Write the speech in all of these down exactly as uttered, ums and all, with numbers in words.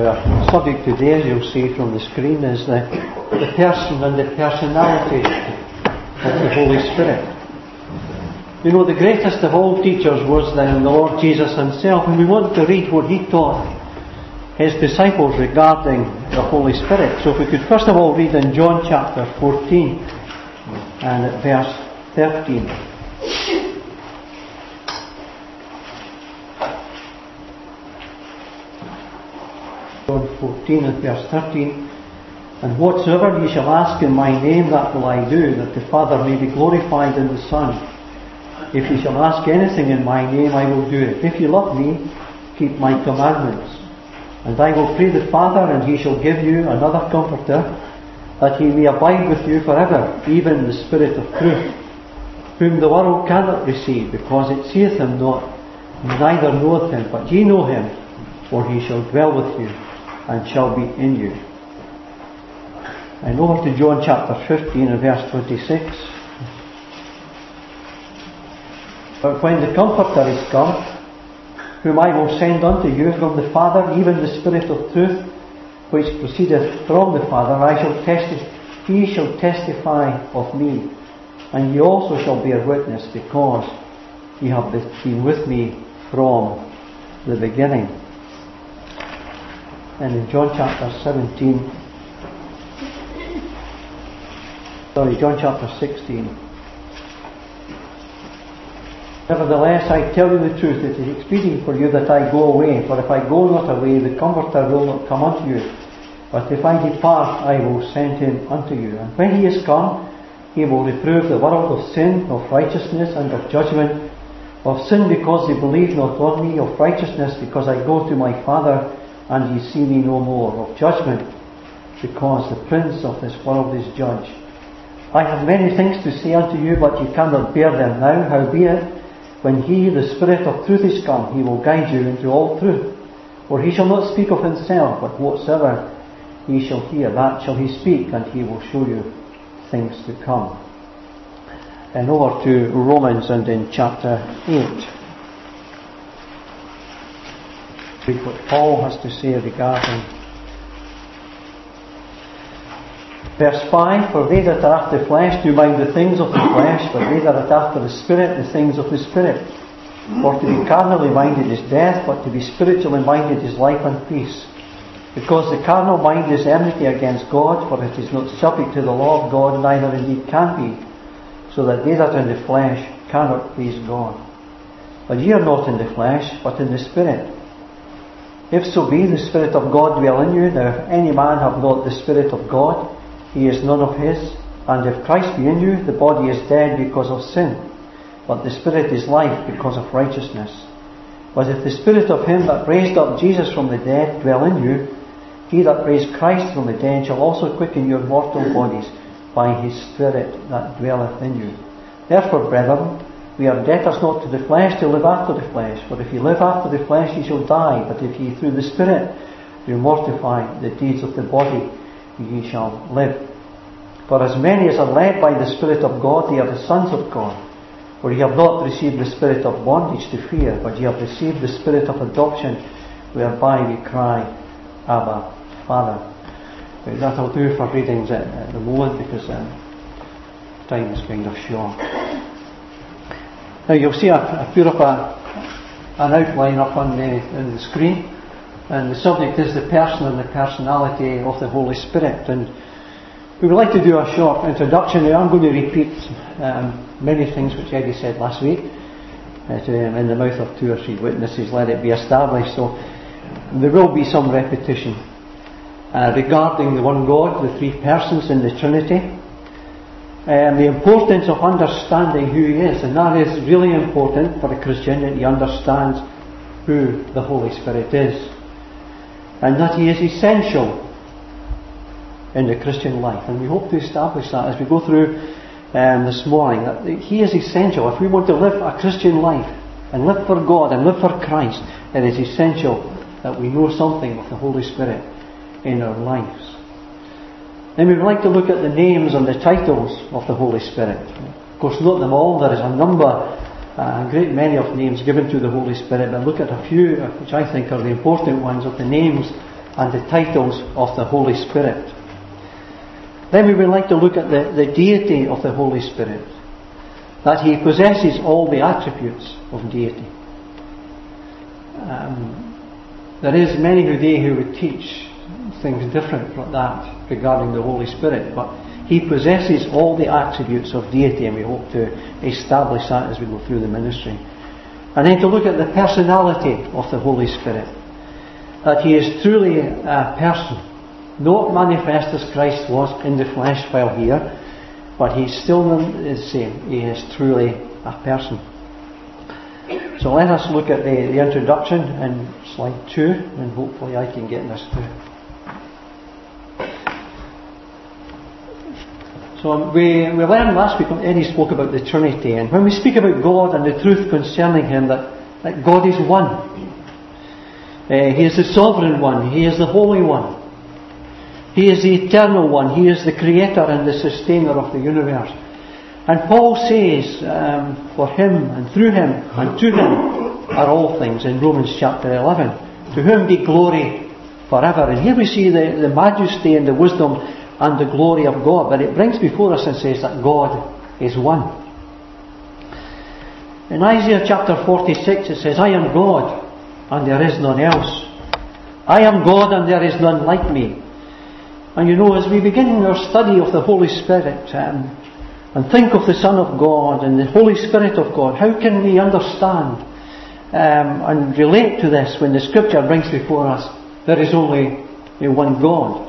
Our subject today, as you'll see from the screen, is the, the person and the personality of the Holy Spirit. You know, the greatest of all teachers was then the Lord Jesus himself, and we want to read what he taught his disciples regarding the Holy Spirit. So if we could first of all read in John chapter fourteen and at verse thirteen. John fourteen and verse thirteen. And whatsoever ye shall ask in my name, that will I do, that the Father may be glorified in the Son. If ye shall ask anything in my name, I will do it. If ye love me, keep my commandments. And I will pray the Father, and he shall give you another Comforter, that he may abide with you forever, even the Spirit of truth, whom the world cannot receive, because it seeth him not, neither knoweth him. But ye know him, for he shall dwell with you, and shall be in you. And over to John chapter fifteen and verse twenty-six. But when the Comforter is come, whom I will send unto you from the Father, even the Spirit of truth, which proceedeth from the Father, I shall testi- he shall testify of me, and ye also shall bear witness, because ye have been with me from the beginning. And in John chapter seventeen, sorry, John chapter sixteen. Nevertheless, I tell you the truth, it is expedient for you that I go away. For if I go not away, the Comforter will not come unto you. But if I depart, I will send him unto you. And when he is come, he will reprove the world of sin, of righteousness, and of judgment. Of sin, because they believe not on me. Of righteousness, because I go to my Father, and ye see me no more. Of judgment, because the prince of this world is judged. I have many things to say unto you, but ye cannot bear them now. Howbeit, when he, the Spirit of truth, is come, he will guide you into all truth. For he shall not speak of himself, but whatsoever he shall hear, that shall he speak, and he will show you things to come. And over to Romans and in chapter eight. Read what Paul has to say regarding verse five. For they that are after the flesh do mind the things of the flesh, but they that are after the Spirit, the things of the Spirit. For to be carnally minded is death, but to be spiritually minded is life and peace. Because the carnal mind is enmity against God, for it is not subject to the law of God, neither indeed can be, so that they that are in the flesh cannot please God. But ye are not in the flesh, but in the Spirit. If so be the Spirit of God dwell in you. Now if any man have not the Spirit of God, he is none of his. And if Christ be in you, the body is dead because of sin, but the Spirit is life because of righteousness. But if the Spirit of him that raised up Jesus from the dead dwell in you, he that raised Christ from the dead shall also quicken your mortal bodies by his Spirit that dwelleth in you. Therefore, brethren, we are debtors not to the flesh to live after the flesh. For if ye live after the flesh, ye shall die. But if ye through the Spirit do mortify the deeds of the body, ye shall live. For as many as are led by the Spirit of God, they are the sons of God. For ye have not received the spirit of bondage to fear, but ye have received the Spirit of adoption, whereby we cry, Abba, Father. But that'll do for readings at, at the moment, because um, time is kind of short. Now you'll see I, I put up a, an outline up on the, on the screen, and the subject is the person and the personality of the Holy Spirit. And we would like to do a short introduction. I'm going to repeat um, many things which Eddie said last week. Uh, to, um, in the mouth of two or three witnesses, let it be established. So there will be some repetition uh, regarding the one God, the three persons in the Trinity. And the importance of understanding who He is, and that is really important for a Christian, that he understands who the Holy Spirit is, and that He is essential in the Christian life. And we hope to establish that as we go through um, this morning, that He is essential. If we want to live a Christian life and live for God and live for Christ, it is essential that we know something of the Holy Spirit in our lives. And we would like to look at the names and the titles of the Holy Spirit. Of course, not them all. There is a number, uh, a great many of names given to the Holy Spirit, but look at a few which I think are the important ones of the names and the titles of the Holy Spirit. Then we would like to look at the, the deity of the Holy Spirit, that He possesses all the attributes of deity. Um, there is many today who would teach things different from that regarding the Holy Spirit, but He possesses all the attributes of deity, and we hope to establish that as we go through the ministry. And then to look at the personality of the Holy Spirit, that He is truly a person, not manifest as Christ was in the flesh while here, but He's still the same. He is truly a person. So let us look at the, the introduction in slide two, and hopefully I can get this through. So we, we learned last week when Eddie spoke about the Trinity, and when we speak about God and the truth concerning Him, that, that God is one. Uh, he is the sovereign one. He is the Holy One. He is the eternal one. He is the creator and the sustainer of the universe. And Paul says, um, for Him and through Him and to Him are all things in Romans chapter eleven. To whom be glory forever. And here we see the, the majesty and the wisdom and the glory of God. But it brings before us and says that God is one. In Isaiah chapter forty-six it says, I am God and there is none else. I am God and there is none like me. And you know, as we begin our study of the Holy Spirit um, and think of the Son of God and the Holy Spirit of God, how can we understand um, and relate to this when the Scripture brings before us there is only one God?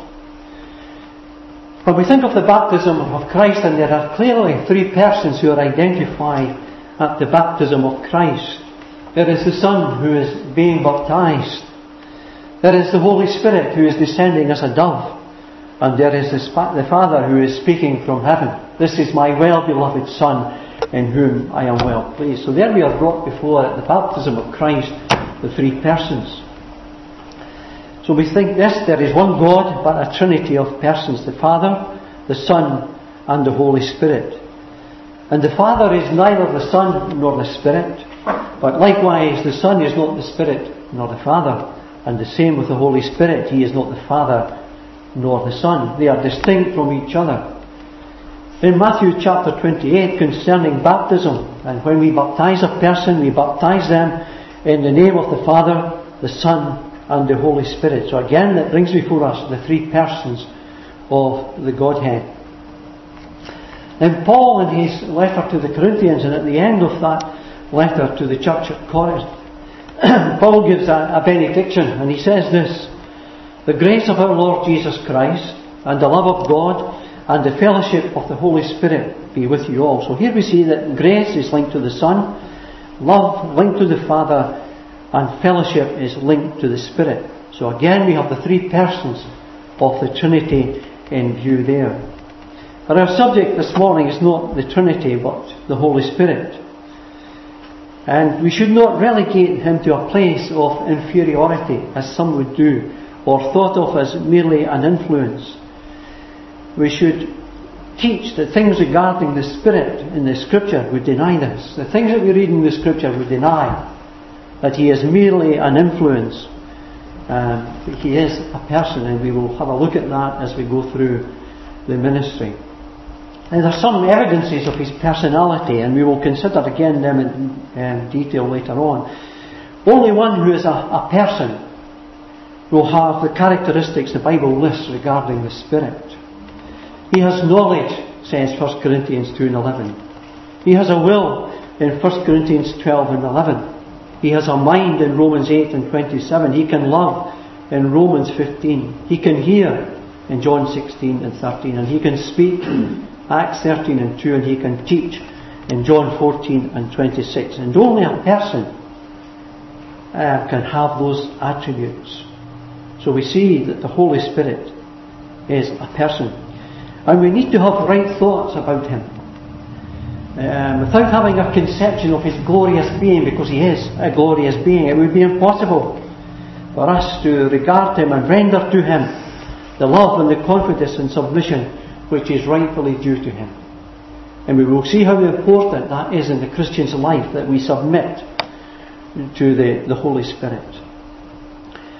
When we think of the baptism of Christ, and there are clearly three persons who are identified at the baptism of Christ. There is the Son who is being baptized. There is the Holy Spirit who is descending as a dove. And there is the Father who is speaking from heaven. This is my well-beloved Son in whom I am well pleased. So there we are brought before at the baptism of Christ, the three persons. So we think this, there is one God, but a trinity of persons, the Father, the Son, and the Holy Spirit. And the Father is neither the Son nor the Spirit, but likewise the Son is not the Spirit nor the Father, and the same with the Holy Spirit. He is not the Father nor the Son. They are distinct from each other. In Matthew chapter twenty-eight, concerning baptism, and when we baptize a person, we baptize them in the name of the Father, the Son, and the Holy Spirit. So again, that brings before us the three persons of the Godhead. And Paul, in his letter to the Corinthians, and at the end of that letter to the church at Corinth, Paul gives a, a benediction, and he says this: the grace of our Lord Jesus Christ, and the love of God, and the fellowship of the Holy Spirit be with you all. So here we see that grace is linked to the Son, love linked to the Father, and fellowship is linked to the Spirit. So again we have the three persons of the Trinity in view there. But our subject this morning is not the Trinity, but the Holy Spirit. And we should not relegate Him to a place of inferiority, as some would do, or thought of as merely an influence. We should teach that things regarding the Spirit in the Scripture would deny this. The things that we read in the Scripture would deny that He is merely an influence. Um, he is a person, and we will have a look at that as we go through the ministry. And there are some evidences of His personality, and we will consider again them in um, detail later on. Only one who is a, a person will have the characteristics the Bible lists regarding the Spirit. He has knowledge, says First Corinthians two and eleven. He has a will in First Corinthians twelve and eleven. He has a mind in Romans eight and twenty-seven. He can love in Romans fifteen. He can hear in John sixteen and thirteen. And he can speak Acts thirteen and two. And he can teach in John fourteen and twenty-six. And only a person uh, can have those attributes. So we see that the Holy Spirit is a person. And we need to have right thoughts about Him. Um, without having a conception of His glorious being, because He is a glorious being, it would be impossible for us to regard Him and render to Him the love and the confidence and submission which is rightfully due to Him. And we will see how important that is in the Christian's life, that we submit to the, the Holy Spirit.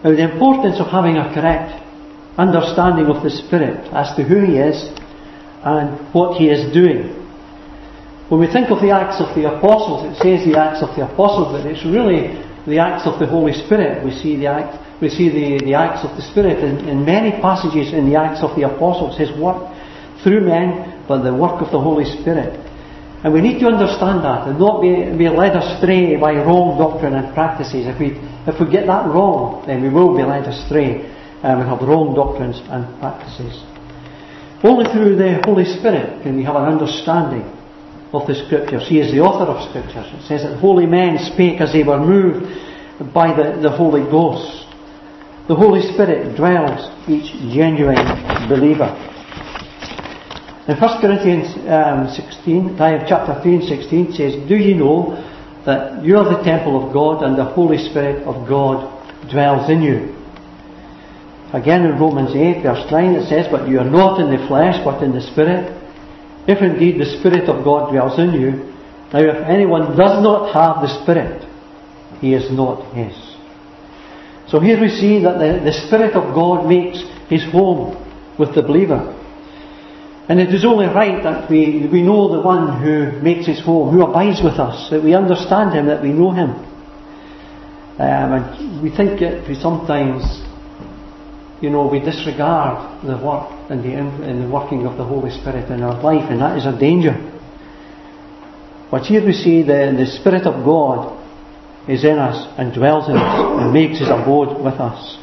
Now, the importance of having a correct understanding of the Spirit as to who He is and what He is doing. When we think of the Acts of the Apostles, it says the Acts of the Apostles, but it's really the Acts of the Holy Spirit. We see the act, we see the, the Acts of the Spirit in, in many passages in the Acts of the Apostles. His work through men, but the work of the Holy Spirit. And we need to understand that and not be, be led astray by wrong doctrine and practices. If we if we get that wrong, then we will be led astray and we have wrong doctrines and practices. Only through the Holy Spirit can we have an understanding of the Scriptures. He is the author of Scriptures. It says that holy men spake as they were moved by the, the Holy Ghost. The Holy Spirit dwells each genuine believer. In First Corinthians um, sixteen, chapter three and sixteen, it says, do you know that you are the temple of God and the Holy Spirit of God dwells in you? Again in Romans eight verse nine it says, but you are not in the flesh but in the Spirit, if indeed the Spirit of God dwells in you. Now if anyone does not have the Spirit, he is not His. So here we see that the, the Spirit of God makes His home with the believer. And it is only right that we, we know the one who makes His home, who abides with us, that we understand Him, that we know Him. Um, and we think that we sometimes, you know, we disregard the work and the, and the working of the Holy Spirit in our life, and that is a danger. But here we see the, the Spirit of God is in us and dwells in us and makes His abode with us.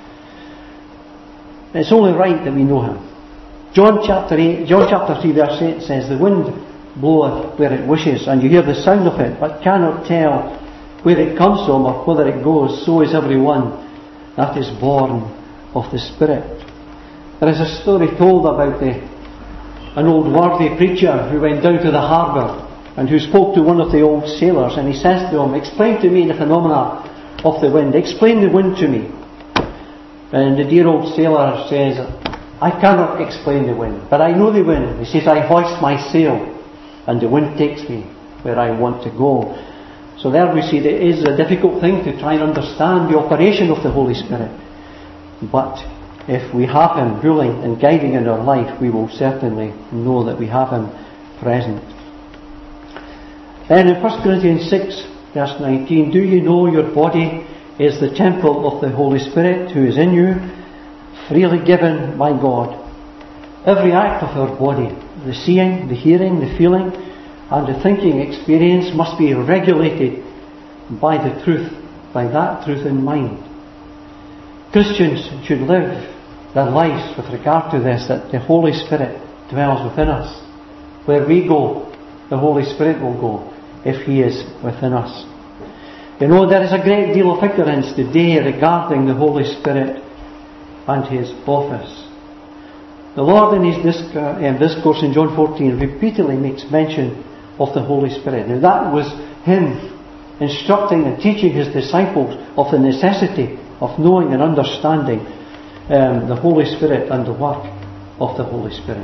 It's only right that we know Him. John chapter eight, John chapter three verse eight says, the wind bloweth where it wishes, and you hear the sound of it, but cannot tell where it comes from or whither it goes. So is everyone that is born of the Spirit. There is a story told about the, an old worthy preacher who went down to the harbour and who spoke to one of the old sailors, and he says to him, explain to me the phenomena of the wind. Explain the wind to me. And the dear old sailor says, I cannot explain the wind, but I know the wind. He says, I hoist my sail and the wind takes me where I want to go. So there we see that it is a difficult thing to try and understand the operation of the Holy Spirit. But if we have Him ruling and guiding in our life, we will certainly know that we have Him present. Then in First Corinthians six verse nineteen, do you know your body is the temple of the Holy Spirit who is in you, freely given by God? Every act of our body, the seeing, the hearing, the feeling, and the thinking experience must be regulated by the truth, by that truth in mind. Christians should live their lives with regard to this, that the Holy Spirit dwells within us. Where we go, the Holy Spirit will go if He is within us. You know, there is a great deal of ignorance today regarding the Holy Spirit and His office. The Lord in His discourse in John fourteen repeatedly makes mention of the Holy Spirit. Now that was Him instructing and teaching His disciples of the necessity of knowing and understanding um, the Holy Spirit and the work of the Holy Spirit.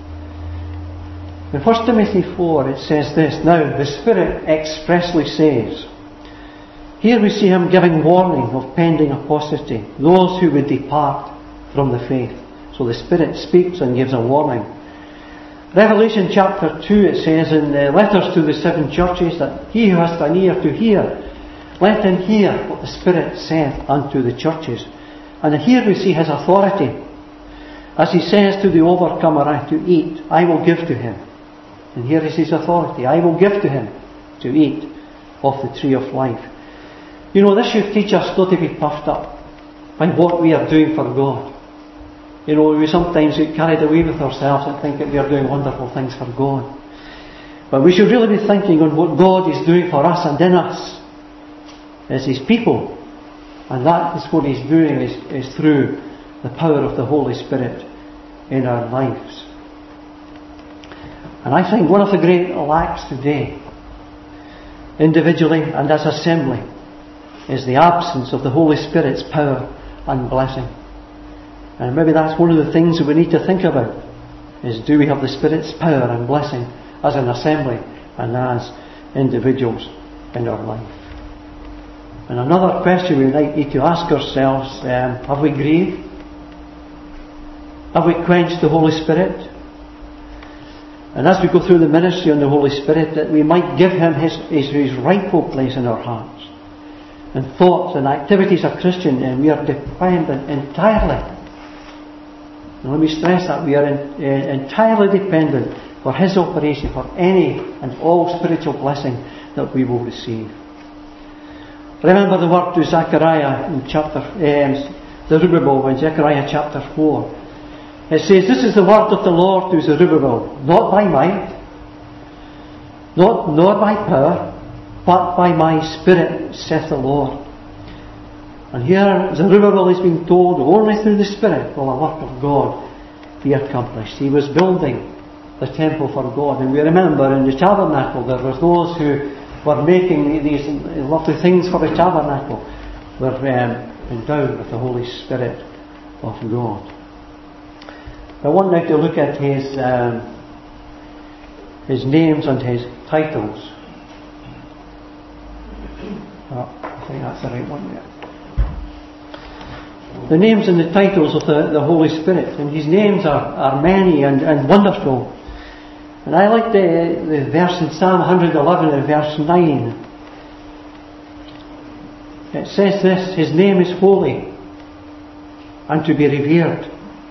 In First Timothy four it says this, now the Spirit expressly says. Here we see Him giving warning of pending apostasy, those who would depart from the faith. So the Spirit speaks and gives a warning. Revelation chapter two it says in the letters to the seven churches that he who has an ear to hear, let him hear what the Spirit saith unto the churches. And here we see His authority. As He says to the overcomer and to eat, I will give to him. And here is His authority. I will give to him to eat of the tree of life. You know, this should teach us not to be puffed up by what we are doing for God. You know, we sometimes get carried away with ourselves and think that we are doing wonderful things for God. But we should really be thinking on what God is doing for us and in us as His people. And that is what He's doing is, is through the power of the Holy Spirit in our lives. And I think one of the great lacks today, individually and as assembly, is the absence of the Holy Spirit's power and blessing. And maybe that's one of the things that we need to think about, is do we have the Spirit's power and blessing as an assembly and as individuals in our life. And another question we might need to ask ourselves, um, have we grieved? Have we quenched the Holy Spirit? And as we go through the ministry on the Holy Spirit, that we might give Him His, his, his rightful place in our hearts. And thoughts and activities of Christian, and we are dependent entirely. And let me stress that, we are in, uh, entirely dependent for His operation, for any and all spiritual blessing that we will receive. Remember the word to Zechariah in chapter, um, the Zerubbabel in Zechariah chapter four. It says, "This is the word of the Lord to Zerubbabel, not by might, not nor by power, but by my Spirit, saith the Lord." And here Zerubbabel is being told, only through the Spirit will the work of God be accomplished. He was building the temple for God. And we remember in the tabernacle there were those who were making these lovely things for the tabernacle, were um, endowed with the Holy Spirit of God. I want now to look at his um, his names and his titles. Oh, I think that's the right one there. The names and the titles of the, the Holy Spirit. And his names are, are many and, and wonderful. And I like the, the verse in Psalm one eleven and verse nine. It says this, "His name is holy and to be revered."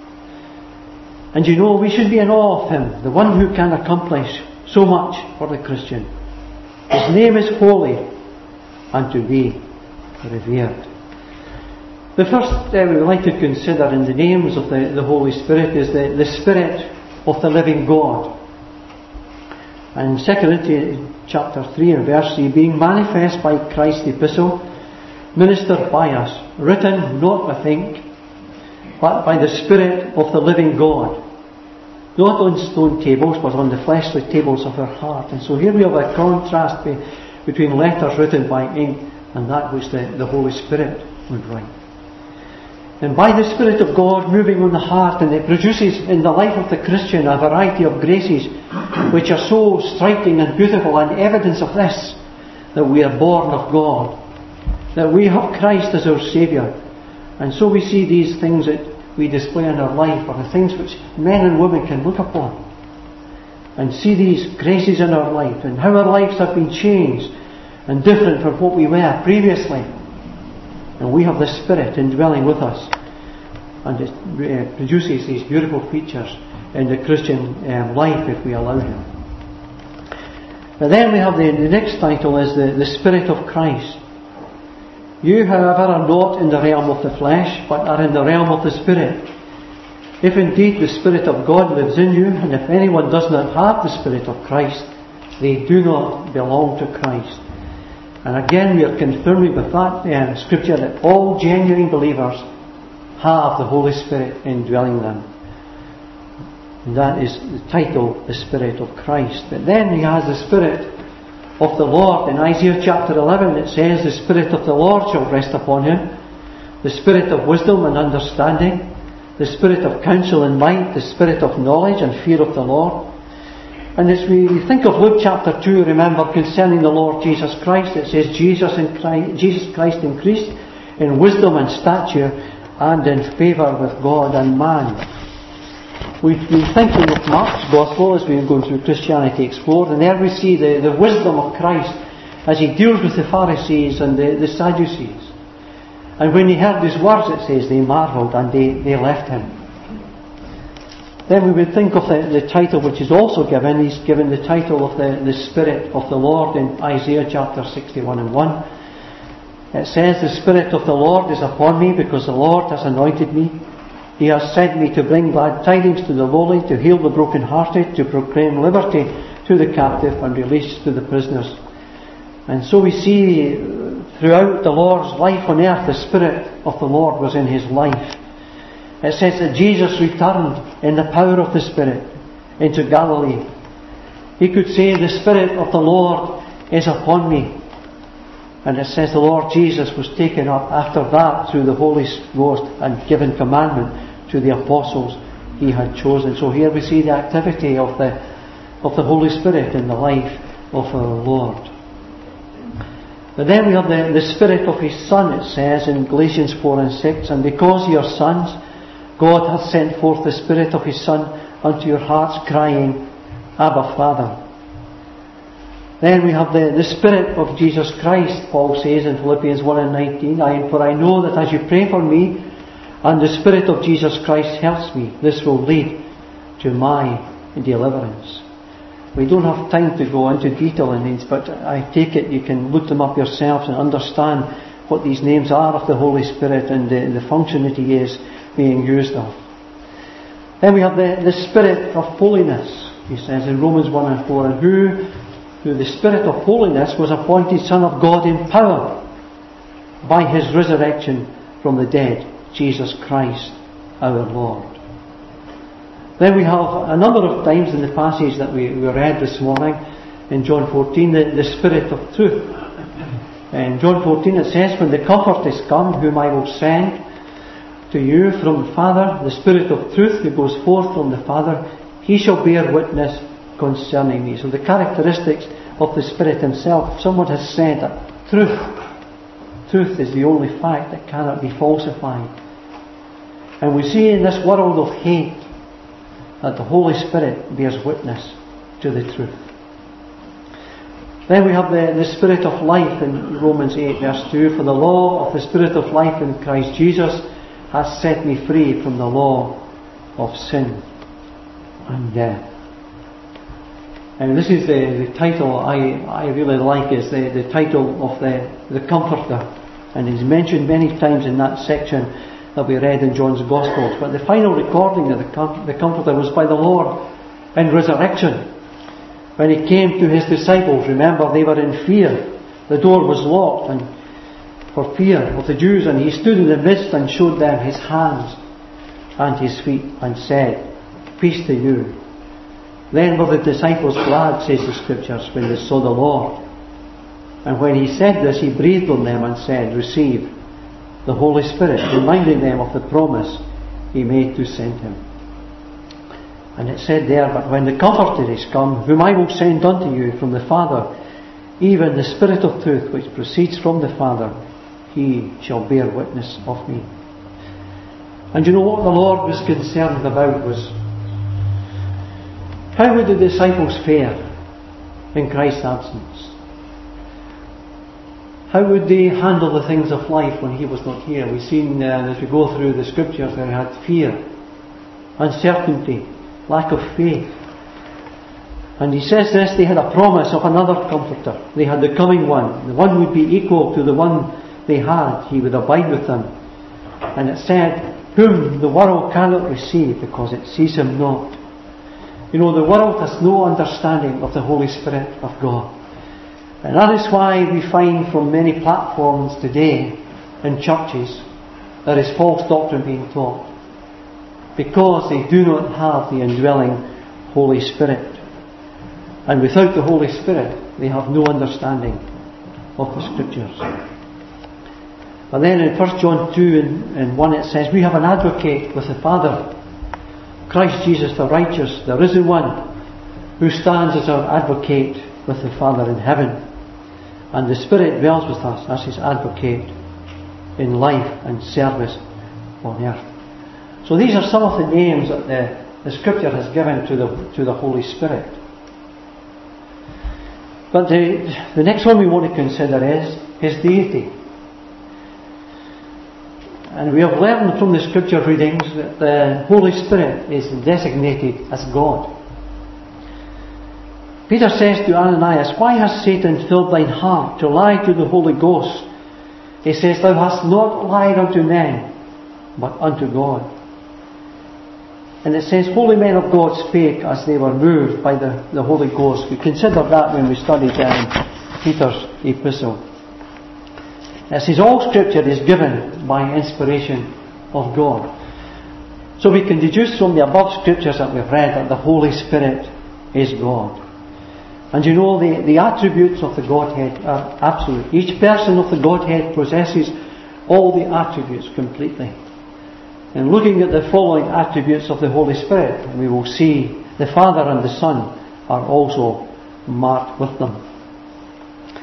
And you know, we should be in awe of Him, the one who can accomplish so much for the Christian. His name is holy and to be revered. The first uh, we would like to consider in the names of the, the Holy Spirit is the, the Spirit of the living God. And in Second Corinthians chapter three and verse three, "Being manifest by Christ's epistle, ministered by us, written not with ink, but by the Spirit of the living God, not on stone tables, but on the fleshly tables of our heart." And so here we have a contrast be, between letters written by ink and that which the, the Holy Spirit would write. And by the Spirit of God moving on the heart, and it produces in the life of the Christian a variety of graces which are so striking and beautiful, and evidence of this, that we are born of God, that we have Christ as our Saviour. And so we see these things that we display in our life are the things which men and women can look upon and see these graces in our life and how our lives have been changed and different from what we were previously. And we have the Spirit indwelling with us, and it uh, produces these beautiful features in the Christian um, life if we allow Him. But then we have the, the next title is the, the Spirit of Christ. "You, however, are not in the realm of the flesh, but are in the realm of the Spirit. If indeed the Spirit of God lives in you, and if anyone does not have the Spirit of Christ, they do not belong to Christ." And again we are confirming with that um, scripture that all genuine believers have the Holy Spirit indwelling them. And that is the title, the Spirit of Christ. But then he has the Spirit of the Lord. In Isaiah chapter eleven it says, "The Spirit of the Lord shall rest upon him, the Spirit of wisdom and understanding, the Spirit of counsel and might, the Spirit of knowledge and fear of the Lord." And as we think of Luke chapter two, remember concerning the Lord Jesus Christ, it says Jesus, in Christ, Jesus Christ increased in wisdom and stature and in favour with God and man. We've been thinking of Mark's Gospel as we've been going through Christianity Explored, and there we see the, the wisdom of Christ as He deals with the Pharisees and the, the Sadducees. And when He heard His words, it says, they marvelled and they, they left Him. Then we would think of the, the title which is also given. He's given the title of the, the Spirit of the Lord in Isaiah chapter sixty-one and one. It says, "The Spirit of the Lord is upon me, because the Lord has anointed me. He has sent me to bring glad tidings to the lowly, to heal the brokenhearted, to proclaim liberty to the captive and release to the prisoners." And so we see throughout the Lord's life on earth, the Spirit of the Lord was in His life. It says that Jesus returned in the power of the Spirit into Galilee. He could say, "The Spirit of the Lord is upon me." And it says the Lord Jesus was taken up after that through the Holy Ghost and given commandment to the apostles He had chosen. So here we see the activity of the, of the Holy Spirit in the life of our Lord. But then we have the, the Spirit of His Son, it says in Galatians four and six, and because ye are sons, God hath sent forth the Spirit of His Son unto your hearts, crying, Abba, Father. Then we have the, the Spirit of Jesus Christ, Paul says in Philippians one and nineteen, I, for I know that as you pray for me, and the Spirit of Jesus Christ helps me, this will lead to my deliverance. We don't have time to go into detail in these, but I take it you can look them up yourselves and understand what these names are of the Holy Spirit and the, the function that He is being used of. Then we have the, the Spirit of holiness, he says in Romans one and four, and who, through the Spirit of holiness, was appointed Son of God in power by His resurrection from the dead, Jesus Christ our Lord. Then we have a number of times in the passage that we, we read this morning in John fourteen, the, the Spirit of truth. In John fourteen it says, when the Comforter is come, whom I will send to you from the Father, the Spirit of truth who goes forth from the Father, He shall bear witness concerning me. So the characteristics of the Spirit Himself, someone has said that truth, truth is the only fact that cannot be falsified. And we see in this world of hate that the Holy Spirit bears witness to the truth. Then we have the, the Spirit of life in Romans eight verse two. For the law of the Spirit of life in Christ Jesus has set me free from the law of sin and death. And this is the, the title I, I really like, is the, the title of the, the Comforter. And it's mentioned many times in that section that we read in John's Gospels. But the final recording of the, com- the Comforter was by the Lord in resurrection. When He came to His disciples, remember, they were in fear. The door was locked and for fear of the Jews, and He stood in the midst and showed them His hands and His feet and said, peace to you. Then were the disciples glad, says the Scriptures, when they saw the Lord. And when He said this, He breathed on them and said, receive the Holy Spirit, reminding them of the promise He made to send Him. And it said there, but when the Comforter is come, whom I will send unto you from the Father, even the Spirit of truth which proceeds from the Father, He shall bear witness of me. And you know what the Lord was concerned about was, how would the disciples fare in Christ's absence? How would they handle the things of life when He was not here? We've seen uh, as we go through the Scriptures, they had fear, uncertainty, lack of faith. And He says this, they had a promise of another Comforter. They had the coming one. The one would be equal to the one they had. He would abide with them. And it said, whom the world cannot receive because it sees Him not. You know, the world has no understanding of the Holy Spirit of God. And that is why we find from many platforms today in churches there is false doctrine being taught. Because they do not have the indwelling Holy Spirit. And without the Holy Spirit, they have no understanding of the Scriptures. But then in First John two and one it says, we have an advocate with the Father, Christ Jesus the righteous, the risen one, who stands as our advocate with the Father in heaven. And the Spirit dwells with us as His advocate in life and service on earth. So these are some of the names that the, the Scripture has given to the, to the Holy Spirit. But the, the next one we want to consider is His deity. And we have learned from the Scripture readings that the Holy Spirit is designated as God. Peter says to Ananias, why has Satan filled thine heart to lie to the Holy Ghost? He says, thou hast not lied unto men, but unto God. And it says, holy men of God spake as they were moved by the, the Holy Ghost. We considered that when we studied um, Peter's epistle. It says, all Scripture is given by inspiration of God. So we can deduce from the above Scriptures that we've read that the Holy Spirit is God. And you know, the, the attributes of the Godhead are absolute. Each person of the Godhead possesses all the attributes completely. And looking at the following attributes of the Holy Spirit, we will see the Father and the Son are also marked with them.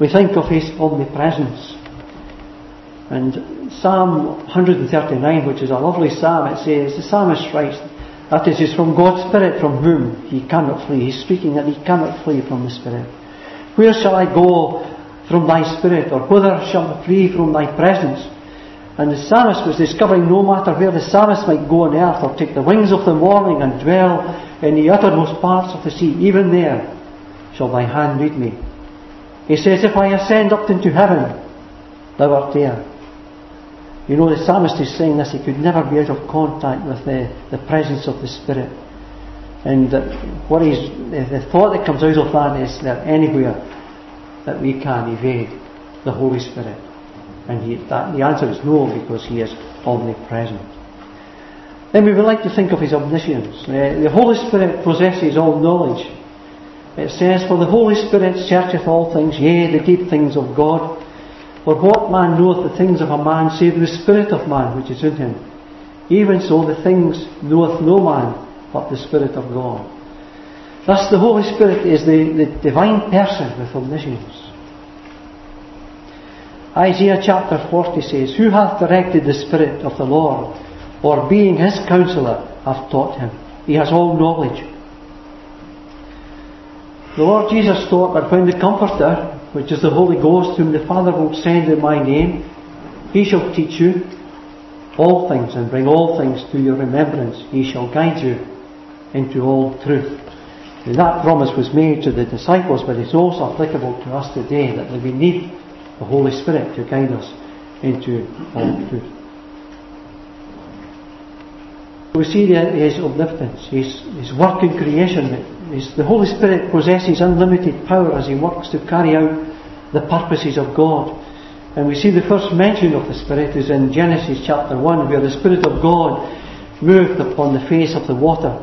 we think of His omnipresence. And Psalm one thirty-nine, which is a lovely psalm, it says, the psalmist writes, that is, is from God's Spirit from whom he cannot flee. He's speaking that he cannot flee from the Spirit. Where shall I go from thy Spirit, or whither shall I flee from thy presence? And the psalmist was discovering no matter where the psalmist might go on earth, or take the wings of the morning and dwell in the uttermost parts of the sea, even there shall thy hand lead me. He says, if I ascend up into heaven, thou art there. You know, the psalmist is saying this, he could never be out of contact with the, the presence of the Spirit. And uh, what is the thought that comes out of that is that anywhere that we can evade the Holy Spirit. And he, that, the answer is no, because He is omnipresent. Then we would like to think of His omniscience. Uh, the Holy Spirit possesses all knowledge. It says, for the Holy Spirit searcheth all things, yea, the deep things of God. For what man knoweth the things of a man, save the Spirit of man which is in him? Even so the things knoweth no man, but the Spirit of God. Thus the Holy Spirit is the, the divine person with omniscience. Isaiah chapter forty says, who hath directed the Spirit of the Lord, or being His counsellor hath taught him? He has all knowledge. The Lord Jesus taught that when the Comforter, which is the Holy Ghost, whom the Father will send in my name, He shall teach you all things, and bring all things to your remembrance. He shall guide you into all truth. And that promise was made to the disciples, but it's also applicable to us today, that we need the Holy Spirit to guide us into all truth. We see His omnipotence, His, His work in creation. His, the Holy Spirit possesses unlimited power as He works to carry out the purposes of God. And we see the first mention of the Spirit is in Genesis chapter one, where the Spirit of God moved upon the face of the water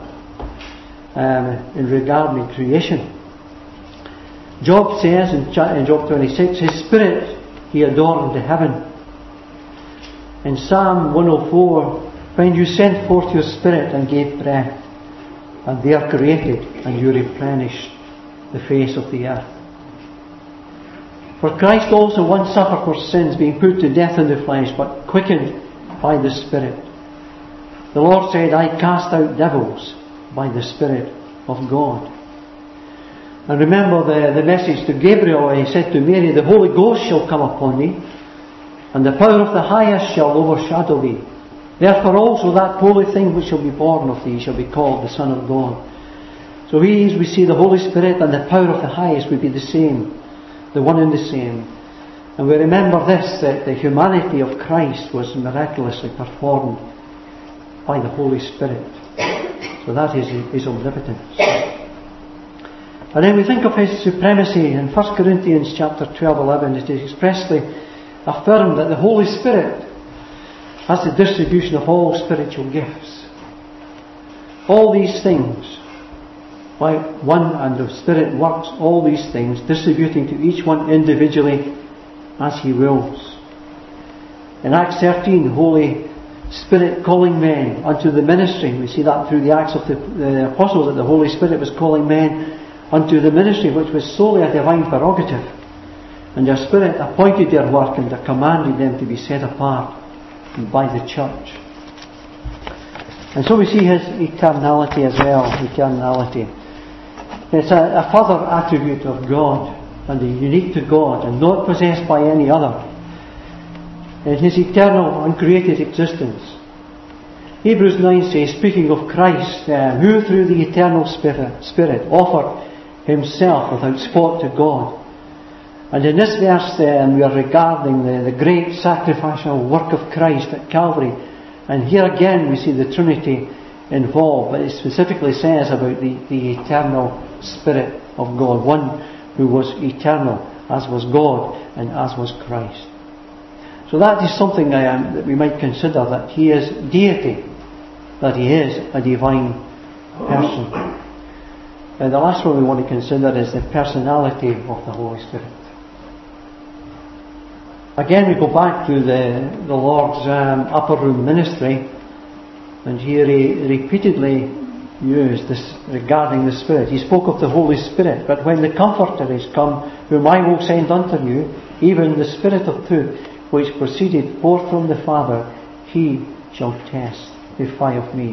um, in regarding creation. Job says in, in Job twenty-six, His Spirit He adorned the heaven. In Psalm one oh four, when you sent forth your Spirit and gave breath, and they are created, and you replenished the face of the earth. For Christ also once suffered for sins, being put to death in the flesh, but quickened by the Spirit. The Lord said, I cast out devils by the Spirit of God. And remember the, the message to Gabriel, when he said to Mary, the Holy Ghost shall come upon thee, and the power of the highest shall overshadow thee. Therefore also that holy thing which shall be born of thee shall be called the Son of God. So here we see the Holy Spirit and the power of the highest would be the same, the one and the same. And we remember this, that the humanity of Christ was miraculously performed by the Holy Spirit. So that is His omnipotence. And then we think of His supremacy. In First Corinthians chapter twelve eleven, it is expressly affirmed that the Holy Spirit has the distribution of all spiritual gifts. All these things, why one and the Spirit works all these things, distributing to each one individually as He wills. In Acts thirteen, the Holy Spirit calling men unto the ministry. We see that through the Acts of the, the Apostles, that the Holy Spirit was calling men unto the ministry, which was solely a divine prerogative. And their Spirit appointed their work and commanded them to be set apart by the church. And so we see His eternality as well. Eternality. It's a, a further attribute of God, and unique to God, and not possessed by any other. In His eternal, uncreated existence. Hebrews nine says, speaking of Christ, uh, who through the eternal Spirit, Spirit offered Himself without spot to God. And in this verse um, we are regarding the, the great sacrificial work of Christ at Calvary. And here again we see the Trinity involved, but it specifically says about the, the eternal Spirit of God, one who was eternal, as was God and as was Christ. So that is something um, that we might consider, that He is deity, that He is a divine person. And the last one we want to consider is the personality of the Holy Spirit. Again, we go back to the, the Lord's um, upper room ministry, and here He repeatedly used this regarding the Spirit. He spoke of the Holy Spirit. But when the Comforter is come, whom I will send unto you, even the Spirit of truth, which proceeded forth from the Father, he shall testify of me.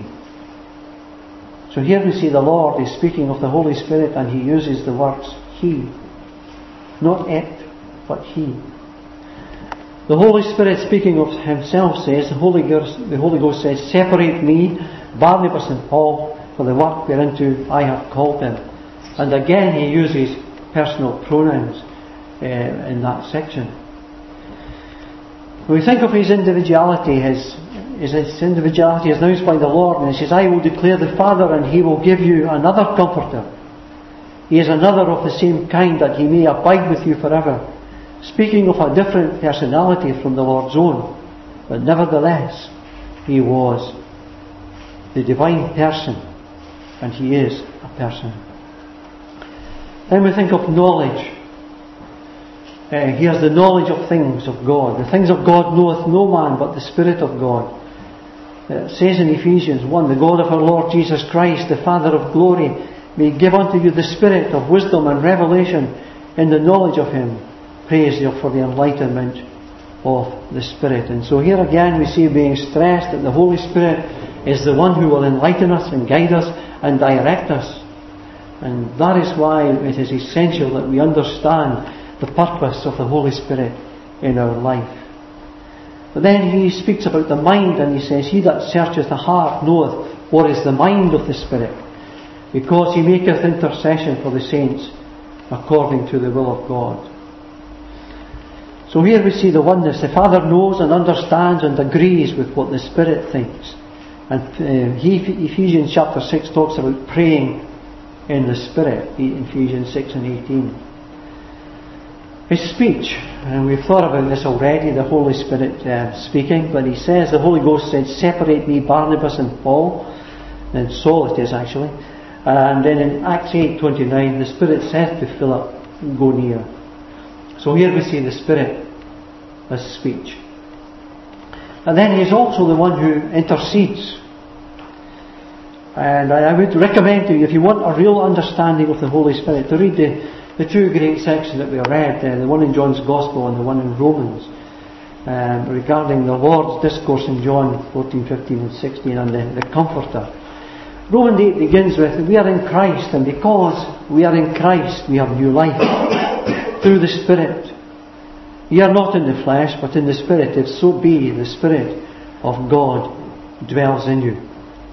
So here we see the Lord is speaking of the Holy Spirit, and he uses the words he. Not it, but he. The Holy Spirit, speaking of himself, says, the Holy Ghost, the Holy Ghost says, separate me, Barnabas and Paul, for the work whereunto I have called them. And again he uses personal pronouns uh, in that section. When we think of his individuality, his, his, his individuality is announced by the Lord, and he says, I will declare the Father, and he will give you another Comforter. He is another of the same kind, that he may abide with you forever. Speaking of a different personality from the Lord's own, but nevertheless, he was the divine person, and he is a person. Then we think of knowledge. Uh, he has the knowledge of things of God. The things of God knoweth no man but the Spirit of God. It says in Ephesians one, the God of our Lord Jesus Christ, the Father of glory, may give unto you the spirit of wisdom and revelation in the knowledge of him. Praise you for the enlightenment of the Spirit. And so here again we see being stressed that the Holy Spirit is the one who will enlighten us and guide us and direct us. And that is why it is essential that we understand the purpose of the Holy Spirit in our life. But then he speaks about the mind, and he says, he that searcheth the heart knoweth what is the mind of the Spirit, because he maketh intercession for the saints according to the will of God. So here we see the oneness. The Father knows and understands and agrees with what the Spirit thinks. And uh, he, Ephesians chapter six talks about praying in the Spirit, Ephesians six and eighteen. His speech, and we've thought about this already, the Holy Spirit uh, speaking, but he says, the Holy Ghost said, separate me, Barnabas and Paul, and Saul it is actually. And then in Acts eight twenty-nine, the Spirit said to Philip, go near. So here we see the Spirit as speech. And then he's also the one who intercedes. And I would recommend to you, if you want a real understanding of the Holy Spirit, to read the, the two great sections that we read, uh, the one in John's Gospel and the one in Romans, um, regarding the Lord's discourse in John fourteen, fifteen and sixteen, and the, the Comforter. Romans eight begins with, we are in Christ, and because we are in Christ, we have new life through the Spirit. Ye are not in the flesh, but in the Spirit, if so be the Spirit of God dwells in you.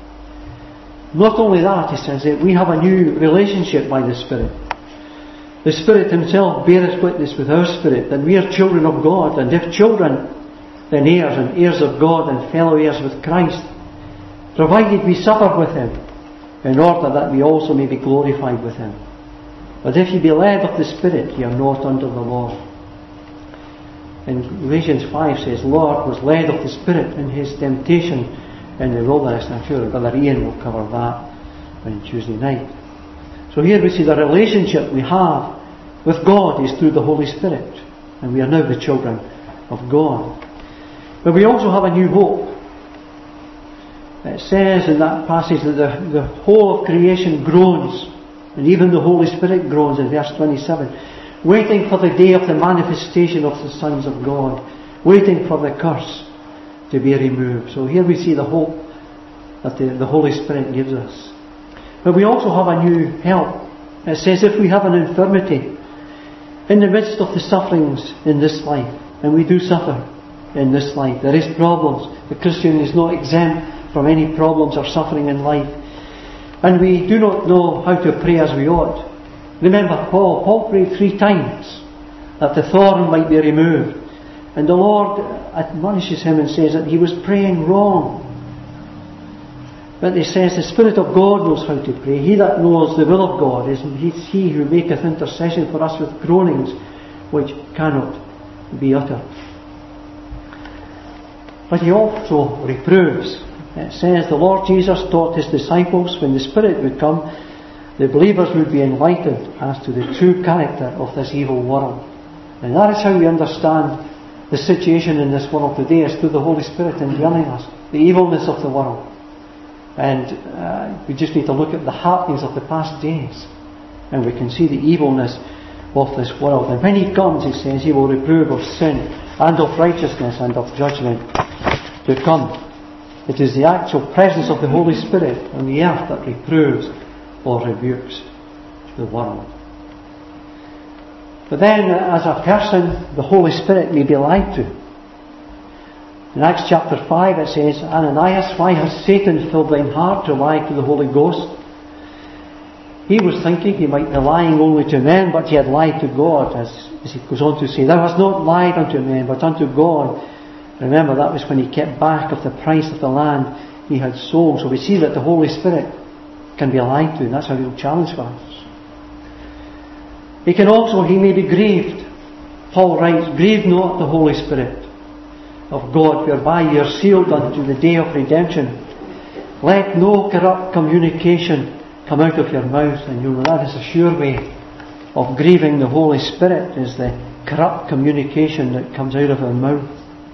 Not only that, he says, that we have a new relationship by the Spirit. The Spirit himself beareth witness with our spirit that we are children of God, and if children, then heirs, and heirs of God, and fellow heirs with Christ, provided we suffer with him, in order that we also may be glorified with him. But if ye be led of the Spirit, ye are not under the law. And Galatians five says, Lord was led of the Spirit in his temptation in the wilderness. And I'm sure Brother Ian will cover that on Tuesday night. So here we see the relationship we have with God is through the Holy Spirit. And we are now the children of God. But we also have a new hope. It says in that passage that the, the whole of creation groans, and even the Holy Spirit groans in verse twenty-seven, waiting for the day of the manifestation of the sons of God, waiting for the curse to be removed. So here we see the hope that the, the Holy Spirit gives us. But we also have a new help. It says if we have an infirmity in the midst of the sufferings in this life, and we do suffer in this life, there is problems. The Christian is not exempt from any problems or suffering in life. And we do not know how to pray as we ought. Remember Paul. Paul prayed three times that the thorn might be removed. And the Lord admonishes him and says that he was praying wrong. But he says the Spirit of God knows how to pray. He that knows the will of God is he who maketh intercession for us with groanings which cannot be uttered. But he also reproves. It says the Lord Jesus taught his disciples when the Spirit would come, the believers would be enlightened as to the true character of this evil world. And that is how we understand the situation in this world today, is through the Holy Spirit indwelling us, the evilness of the world. And uh, we just need to look at the happenings of the past days, and we can see the evilness of this world. And when He comes, He says, He will reprove of sin and of righteousness and of judgment to come. It is the actual presence of the Holy Spirit on the earth that reproves or rebukes the world. But then, as a person, the Holy Spirit may be lied to. In Acts chapter five it says, Ananias, why has Satan filled thine heart to lie to the Holy Ghost? He was thinking he might be lying only to men, but he had lied to God, as, as he goes on to say, Thou hast not lied unto men, but unto God. Remember, that was when he kept back of the price of the land he had sold. So we see that the Holy Spirit can be lied to, and that's a real challenge for us. He can also, he may be grieved. Paul writes, Grieve not the Holy Spirit of God, whereby ye are sealed unto the day of redemption. Let no corrupt communication come out of your mouth. And you know that is a sure way of grieving the Holy Spirit, is the corrupt communication that comes out of our mouth.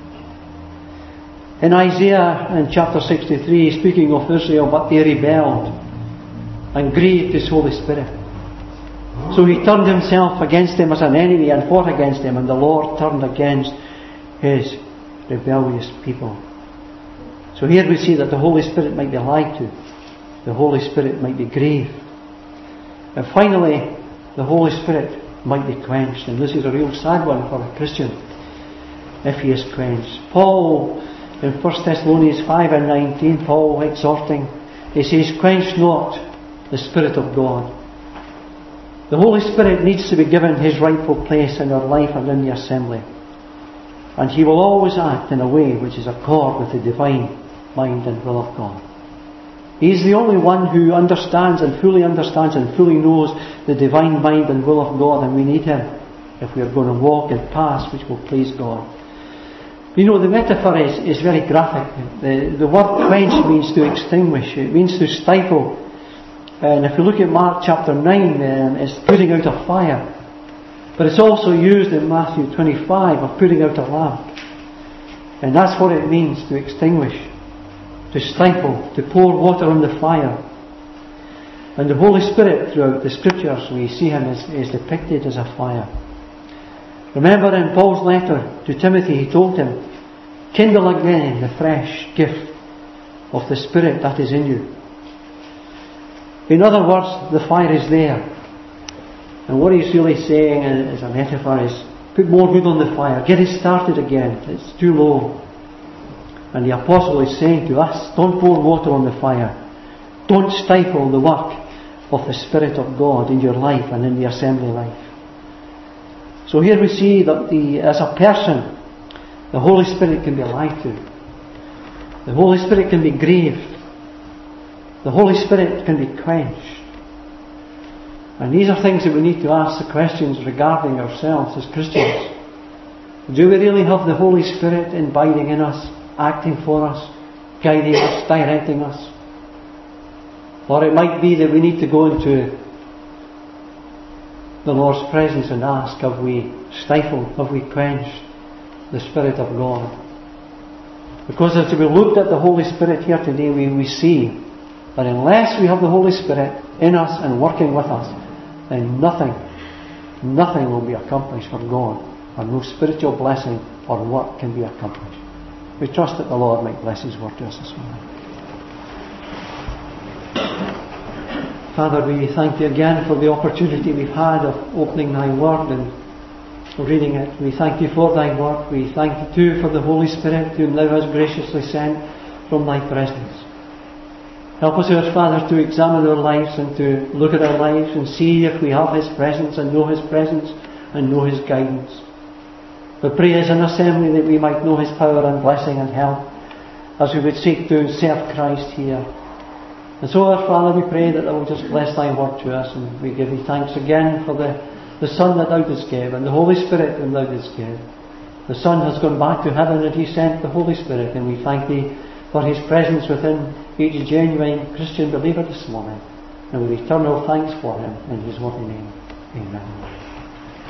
In Isaiah, in chapter sixty-three, speaking of Israel, but they rebelled and grieved His Holy Spirit. So He turned Himself against them as an enemy and fought against them, and the Lord turned against His rebellious people. So here we see that the Holy Spirit might be lied to. The Holy Spirit might be grieved. And finally, the Holy Spirit might be quenched. And this is a real sad one for a Christian, if he is quenched. Paul, in First Thessalonians five and nineteen, Paul exhorting, he says, Quench not the Spirit of God. The Holy Spirit needs to be given His rightful place in our life and in the assembly. And He will always act in a way which is accord with the divine mind and will of God. He is the only one who understands and fully understands and fully knows the divine mind and will of God, and we need Him if we are going to walk in paths which will please God. You know, the metaphor is, is very graphic. The, the word quench means to extinguish. It means to stifle. And if you look at Mark chapter nine, um, it's putting out a fire. But it's also used in Matthew twenty-five of putting out a lamp. And that's what it means to extinguish, to stifle, to pour water on the fire. And the Holy Spirit, throughout the Scriptures, we see Him as, as depicted as a fire. Remember in Paul's letter to Timothy, he told him, Kindle again the fresh gift of the Spirit that is in you. In other words, the fire is there. And what he's really saying as a metaphor is, put more wood on the fire, get it started again, it's too low. And the apostle is saying to us, don't pour water on the fire. Don't stifle the work of the Spirit of God in your life and in the assembly life. So here we see that the, as a person, the Holy Spirit can be lied to. The Holy Spirit can be grieved. The Holy Spirit can be quenched. And these are things that we need to ask the questions regarding ourselves as Christians. Do we really have the Holy Spirit abiding in us, acting for us, guiding us, directing us? Or it might be that we need to go into the Lord's presence and ask, have we stifled, have we quenched the Spirit of God? Because as we looked at the Holy Spirit here today, we, we see that unless we have the Holy Spirit in us and working with us, then nothing, nothing will be accomplished for God, and no spiritual blessing or work can be accomplished. We trust that the Lord might bless His word to us this morning. Father, we thank Thee again for the opportunity we've had of opening Thy word and reading it. We thank Thee for Thy word. We thank Thee too for the Holy Spirit whom Thou hast graciously sent from Thy presence. Help us, our Father, to examine our lives and to look at our lives and see if we have His presence and know His presence and know His guidance. We pray as an assembly that we might know His power and blessing and help as we would seek to serve Christ here. And so, our Father, we pray that Thou will just bless Thy word to us, and we give Thee thanks again for the, the Son that Thou didst give and the Holy Spirit whom Thou didst give. The Son has gone back to heaven and He sent the Holy Spirit, and we thank Thee for His presence within each genuine Christian believer this morning. And with eternal thanks for Him in His worthy name. Amen.